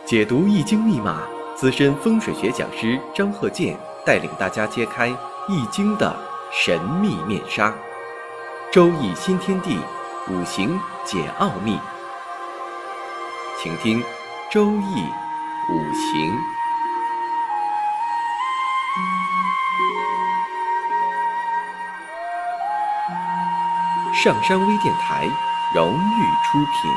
解读易经密码，资深风水学讲师张鹤剑带领大家揭开易经的神秘面纱。周易新天地，五行解奥秘。请听周易五行。上山微电台荣誉出品。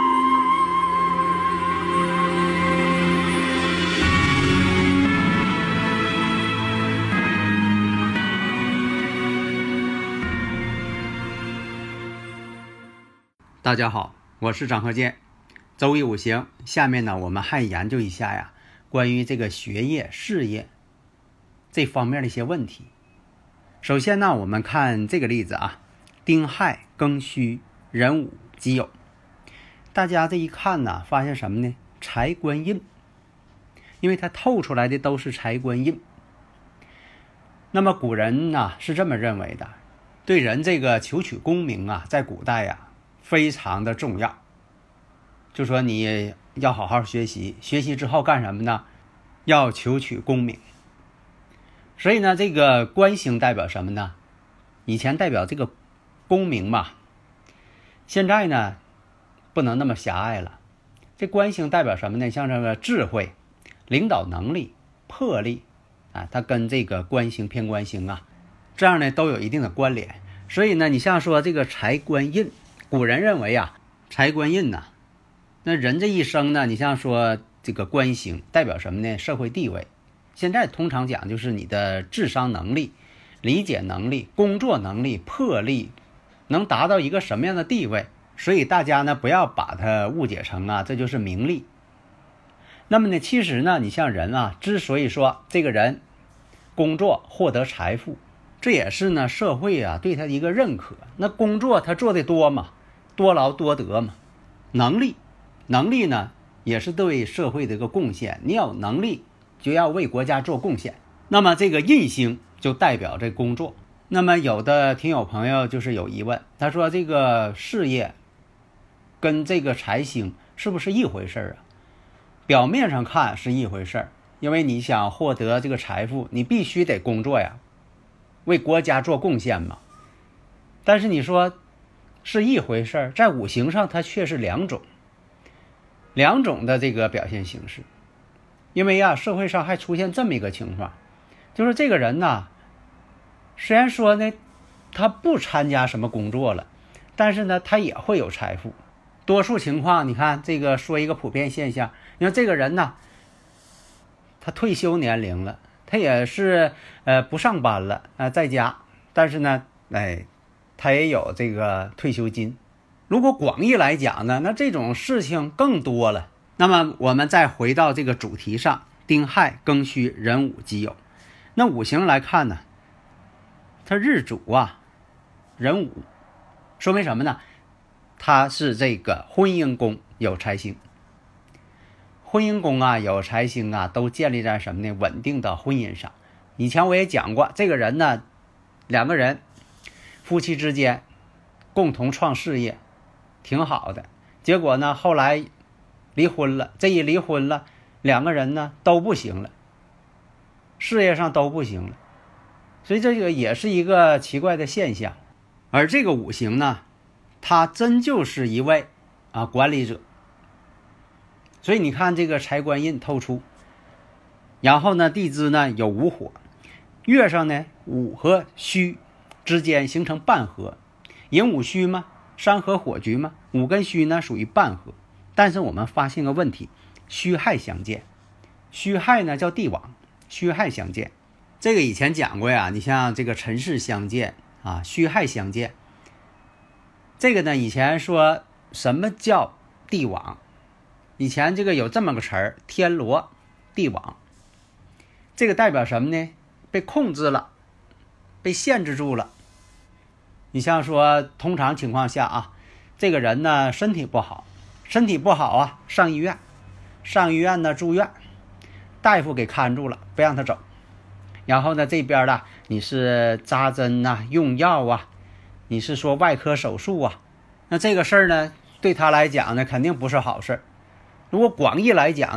大家好，我是张鹤剑。周易五行，下面呢我们还研究一下关于这个学业事业这方面的一些问题。首先呢我们看这个例子丁亥庚戌壬午己酉。大家这一看呢发现什么呢？财官印，因为它透出来的都是财官印。那么古人是这么认为的，对人这个求取功名在古代非常的重要。就说你要好好学习，学习之后干什么呢？要求取功名。所以呢这个官星代表什么呢？以前代表这个功名嘛，现在呢不能那么狭隘了。这官星代表什么呢？像这个智慧、领导能力、魄力它跟这个官星偏官星这样呢都有一定的关联。所以呢你像说这个财官印，古人认为财官印那人这一生呢，你像说这个官星代表什么呢？社会地位。现在通常讲就是你的智商能力、理解能力、工作能力、魄力能达到一个什么样的地位。所以大家呢不要把它误解成这就是名利。那么呢其实呢你像人之所以说这个人工作获得财富，这也是呢社会对他的一个认可。那工作他做的多嘛，多劳多得嘛。能力呢也是对社会的一个贡献，你有能力就要为国家做贡献。那么这个印星就代表这工作。那么有的听友朋友就是有疑问，他说这个事业跟这个财星是不是一回事表面上看是一回事，因为你想获得这个财富，你必须得工作为国家做贡献嘛。但是你说是一回事，在五行上它却是两种的这个表现形式。因为社会上还出现这么一个情况，就是这个人虽然说呢他不参加什么工作了，但是呢他也会有财富。多数情况你看这个说一个普遍现象，你看这个人他退休年龄了，他也是不上班了在家，但是呢他也有这个退休金。如果广义来讲呢，那这种事情更多了。那么我们再回到这个主题上，丁亥庚戌壬午己酉。那五行来看呢，它日主壬午，说明什么呢？它是这个婚姻宫有财星。婚姻宫有财星都建立在什么呢？稳定的婚姻上。以前我也讲过，这个人呢两个人夫妻之间共同创事业挺好的，结果呢后来离婚了。这一离婚了，两个人呢都不行了，事业上都不行了。所以这个也是一个奇怪的现象。而这个五行呢，他真就是一位管理者。所以你看这个财官印透出，然后呢地支呢有午火，月上呢午和戌之间形成半合，寅午戌嘛，山河火局嘛，午跟戌呢属于半合。但是我们发现个问题，戌亥相见。戌亥呢叫地网，戌亥相见。这个以前讲过你像这个辰巳相见戌亥相见。这个呢以前说什么叫地网？以前这个有这么个词儿，天罗地网。这个代表什么呢？被控制了，被限制住了。你像说通常情况下这个人呢身体不好上医院呢住院，大夫给看住了，不让他走。然后呢这边呢你是扎针用药你是说外科手术那这个事儿呢对他来讲呢肯定不是好事。如果广义来讲呢，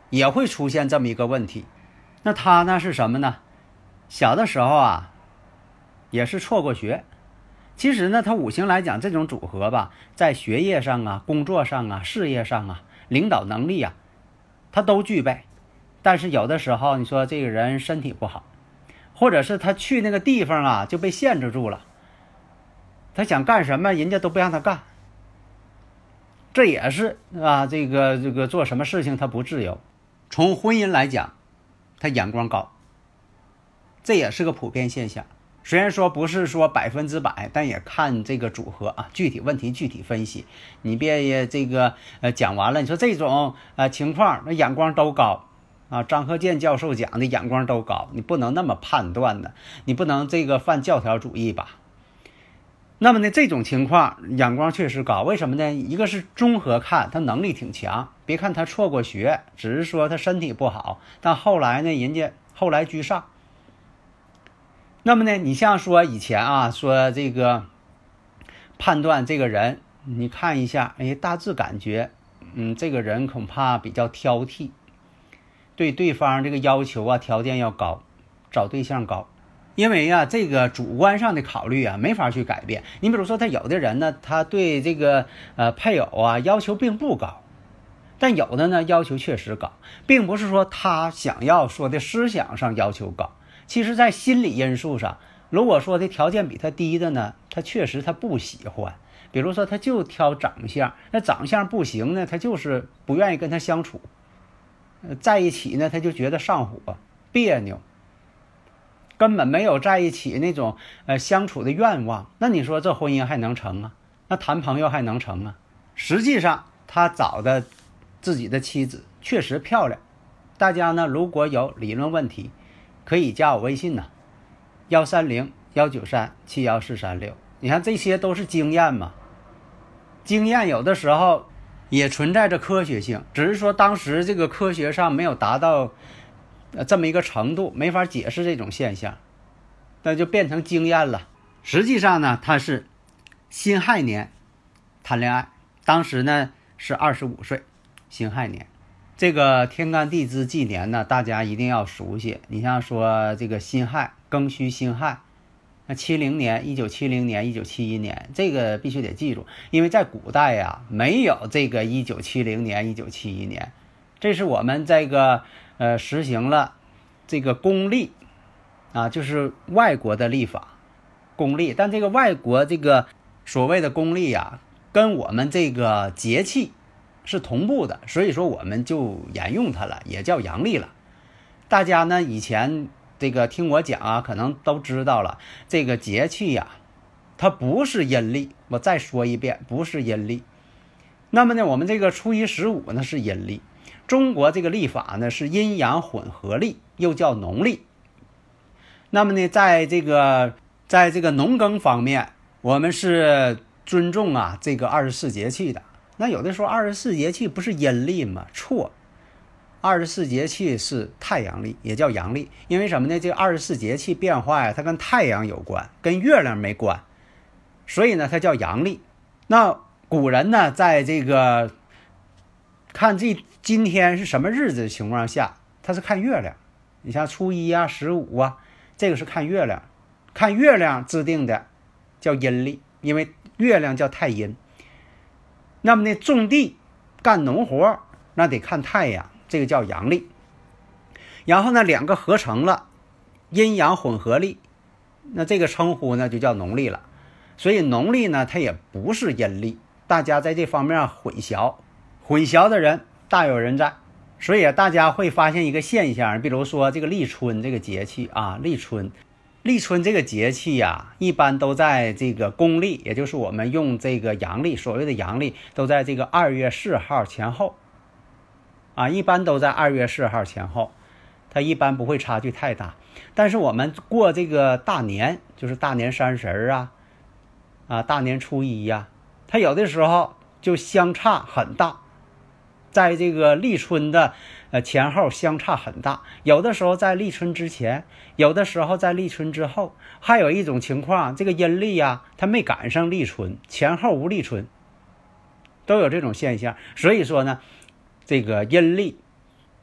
也会出现这么一个问题。那他呢是什么呢？小的时候啊也是辍过学。其实呢他五行来讲，这种组合吧，在学业上啊、工作上啊、事业上啊、领导能力啊，他都具备。但是有的时候你说这个人身体不好，或者是他去那个地方啊就被限制住了，他想干什么人家都不让他干，这也是啊，这个做什么事情他不自由。从婚姻来讲，他眼光高，这也是个普遍现象。虽然说不是说100%，但也看这个组合啊，具体问题具体分析。你别这个讲完了，你说这种情况，那眼光都高啊。张鹤健教授讲的眼光都高，你不能那么判断的，你不能这个犯教条主义吧。那么呢，这种情况眼光确实高，为什么呢？一个是综合看，他能力挺强，别看他辍过学，只是说他身体不好，但后来呢，人家后来居上。那么呢，你像说以前啊，说这个判断这个人，你看一下，大致感觉，这个人恐怕比较挑剔，对对方这个要求啊、条件要高，找对象高。因为啊，这个主观上的考虑啊，没法去改变。你比如说，他有的人呢，他对这个配偶啊要求并不高，但有的呢要求确实高，并不是说他想要说的思想上要求高。其实在心理因素上，如果说的条件比他低的呢，他确实他不喜欢。比如说他就挑长相，那长相不行呢，他就是不愿意跟他相处，在一起呢他就觉得上火别扭，根本没有在一起那种相处的愿望。那你说这婚姻还能成啊？那谈朋友还能成啊？实际上他找的自己的妻子确实漂亮。大家呢如果有理论问题，可以加我微信呢，130-193-71436。你看这些都是经验嘛，经验有的时候也存在着科学性，只是说当时这个科学上没有达到这么一个程度，没法解释这种现象，那就变成经验了。实际上呢，他是辛亥年谈恋爱，当时呢是25岁，辛亥年。这个天干地支纪年呢，大家一定要熟悉。你像说这个辛亥，庚戌辛亥，那70年、1970年、1971年，这个必须得记住，因为在古代呀，没有这个1970年、1971年，这是我们这个实行了这个公历啊，就是外国的历法公历，但这个外国这个所谓的公历呀，跟我们这个节气是同步的，所以说我们就沿用它了，也叫阳历了。大家呢以前这个听我讲啊，可能都知道了，这个节气呀，它不是阴历，我再说一遍，不是阴历。那么呢，我们这个初一15呢是阴历，中国这个历法呢是阴阳混合历，又叫农历。那么呢，在这个农耕方面，我们是尊重啊这个24节气的。那有的说24节气不是阴历吗？错，24节气是太阳历，也叫阳历。因为什么呢？这24节气变化呀，它跟太阳有关，跟月亮没关，所以呢它叫阳历。那古人呢在这个看今天是什么日子的情况下，他是看月亮。你像初一啊、15啊，这个是看月亮，看月亮制定的叫阴历，因为月亮叫太阴。那么呢，种地干农活那得看太阳，这个叫阳历。然后呢，两个合成了，阴阳混合历，那这个称呼呢就叫农历了。所以农历呢，它也不是阴历，大家在这方面混淆的人大有人在。所以大家会发现一个现象，比如说这个立春这个节气啊，立春这个节气呀，一般都在这个公历，也就是我们用这个阳历，所谓的阳历都在这个2月4号前后啊，一般都在2月4号前后，它一般不会差距太大。但是我们过这个大年，就是大年30啊，大年初一呀，它有的时候就相差很大，在这个立春的前后相差很大，有的时候在立春之前，有的时候在立春之后。还有一种情况，这个阴历啊，它没赶上立春，前后无立春，都有这种现象。所以说呢，这个阴历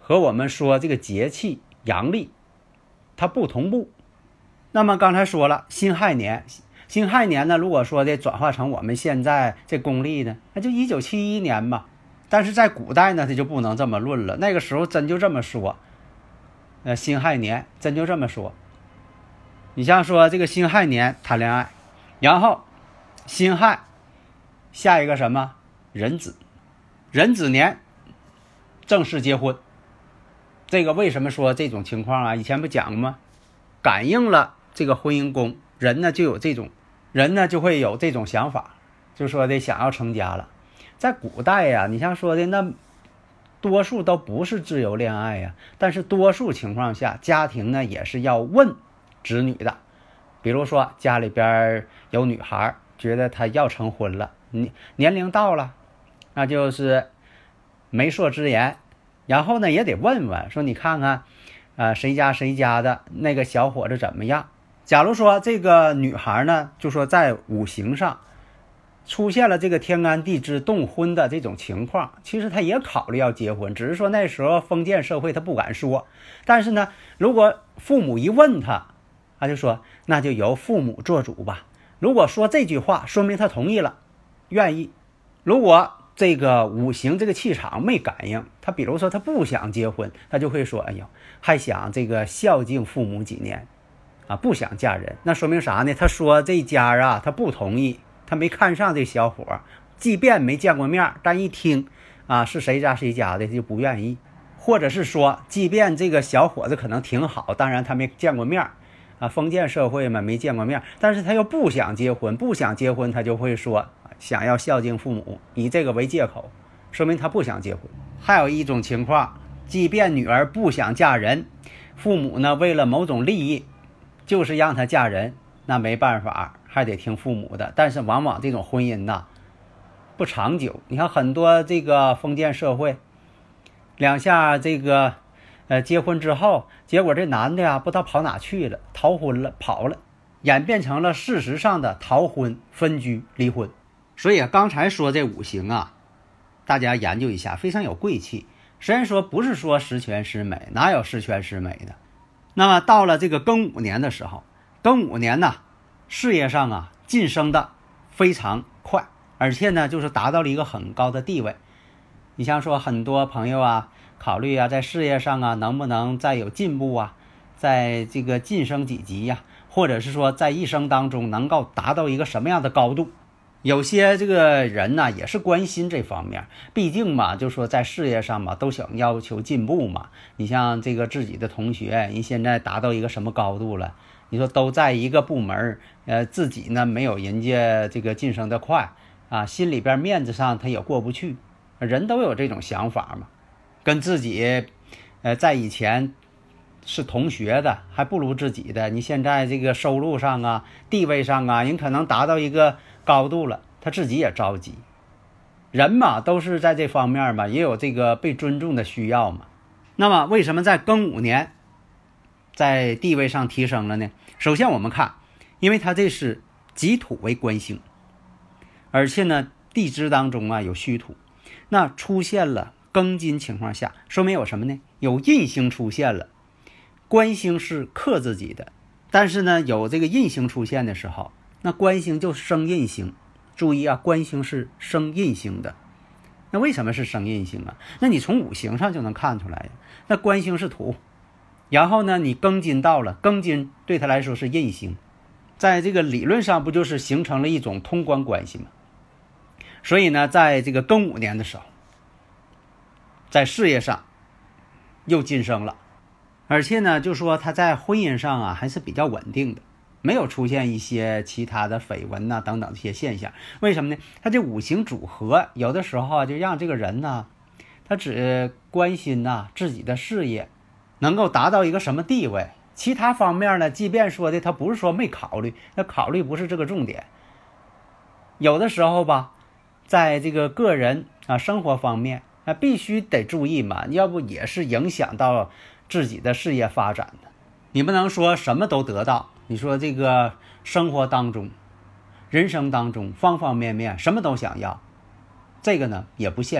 和我们说这个节气阳历它不同步。那么刚才说了辛亥年，辛亥年呢，如果说的转化成我们现在这公历呢，那就1971年嘛。但是在古代呢，它就不能这么论了，那个时候真就这么说，辛亥年真就这么说。你像说这个辛亥年谈恋爱，然后辛亥下一个什么壬子，壬子年正式结婚。这个为什么说这种情况啊？以前不讲吗？感应了这个婚姻宫，人呢就会有这种想法，就说的想要成家了。在古代呀，你像说的那多数都不是自由恋爱呀，但是多数情况下家庭呢也是要问子女的。比如说家里边有女孩觉得她要成婚了，年龄到了，那就是媒妁之言，然后呢也得问问说你看看谁家的那个小伙子怎么样。假如说这个女孩呢就说在五行上出现了这个天干地支动婚的这种情况，其实他也考虑要结婚，只是说那时候封建社会他不敢说。但是呢，如果父母一问他就说那就由父母做主吧。如果说这句话说明他同意了，愿意。如果这个五行这个气场没感应，他比如说他不想结婚，他就会说哎呦还想这个孝敬父母几年不想嫁人。那说明啥呢？他说这家他不同意，他没看上这小伙，即便没见过面，但一听是谁家的就不愿意。或者是说即便这个小伙子可能挺好，当然他没见过面封建社会嘛，没见过面，但是他又不想结婚，他就会说想要孝敬父母，以这个为借口，说明他不想结婚。还有一种情况，即便女儿不想嫁人，父母呢为了某种利益就是让她嫁人，那没办法，还得听父母的。但是往往这种婚姻不长久。你看很多这个封建社会两下这个结婚之后，结果这男的不知道跑哪去了，逃婚了，跑了，演变成了事实上的逃婚、分居、离婚。所以刚才说这五行大家研究一下，非常有贵气。虽然说不是说十全十美，哪有十全十美的。那么到了这个庚午年的时候，庚午年事业上晋升的非常快，而且呢就是达到了一个很高的地位。你像说很多朋友考虑在事业上能不能再有进步在这个晋升几级或者是说在一生当中能够达到一个什么样的高度。有些这个人也是关心这方面，毕竟就说在事业上都想要求进步嘛。你像这个自己的同学，你现在达到一个什么高度了，你说都在一个部门自己呢没有人家这个晋升的快心里边面子上他也过不去。人都有这种想法嘛，跟自己在以前是同学的还不如自己的，你现在这个收入上地位上人可能达到一个高度了，他自己也着急。人嘛都是在这方面嘛，也有这个被尊重的需要嘛。那么为什么在庚午年在地位上提升了呢？首先我们看，因为他这是己土为官星，而且呢地支当中有戌土，那出现了庚金情况下，说明有什么呢？有印星出现了。官星是克自己的，但是呢有这个印星出现的时候，那官星就生印星。注意官星是生印星的。那为什么是生印星那你从五行上就能看出来呀。那官星是土，然后呢你庚金到了，庚金对他来说是印星，在这个理论上不就是形成了一种通关关系吗？所以呢在这个庚午年的时候，在事业上又晋升了，而且呢就说他在婚姻上还是比较稳定的，没有出现一些其他的绯闻等等这些现象。为什么呢？他这五行组合有的时候就让这个人他只关心自己的事业能够达到一个什么地位，其他方面呢即便说的他不是说没考虑，那考虑不是这个重点。有的时候在这个个人生活方面必须得注意嘛，要不也是影响到自己的事业发展的。你不能说什么都得到，你说这个生活当中人生当中方方面面什么都想要，这个呢也不现实。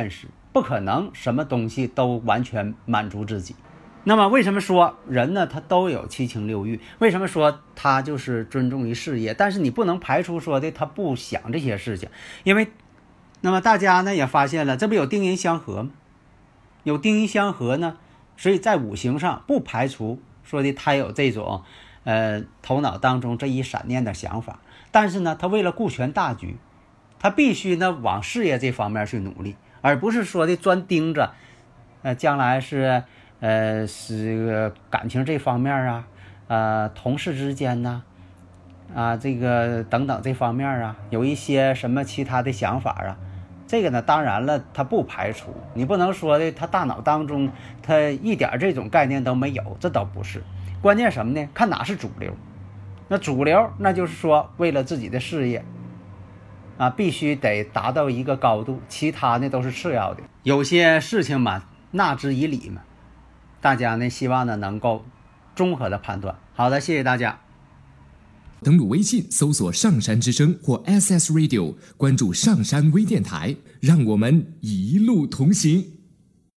不可能什么东西都完全满足自己。那么为什么说人呢他都有七情六欲？为什么说他就是尊重于事业？但是你不能排除说的他不想这些事情，因为那么大家呢也发现了，这不有丁寅相合吗？有丁寅相合呢，所以在五行上不排除说的他有这种头脑当中这一闪念的想法，但是呢他为了顾全大局，他必须呢往事业这方面去努力，而不是说的专盯着将来是感情这方面同事之间呢这个等等这方面有一些什么其他的想法这个呢当然了他不排除，你不能说的他大脑当中他一点这种概念都没有，这倒不是。关键什么呢？看哪是主流。那主流那就是说为了自己的事业必须得达到一个高度，其他呢都是次要的。有些事情嘛纳之以理嘛，大家呢希望呢能够综合的判断。好的，谢谢大家。 登录微信搜索上山之声或 SS Radio， 关注上山微电台，让我们一路同行。